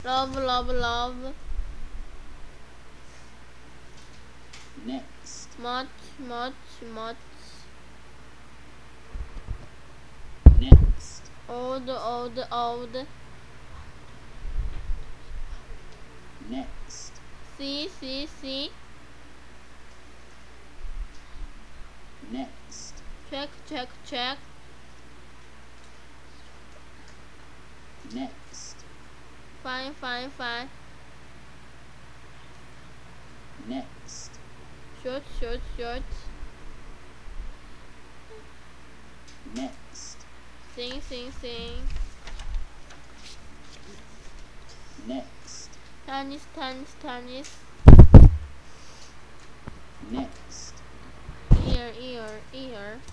Love, love, love. Next. Much, much, much. Next. Old, old, old. Next. See, see, see. Next. Check, check, check. Next. Fine, fine, fine. Next. Short, short, short. Next. Sing, sing, sing. Next. Tennis, tennis, tennis. Next. Ear, ear, ear.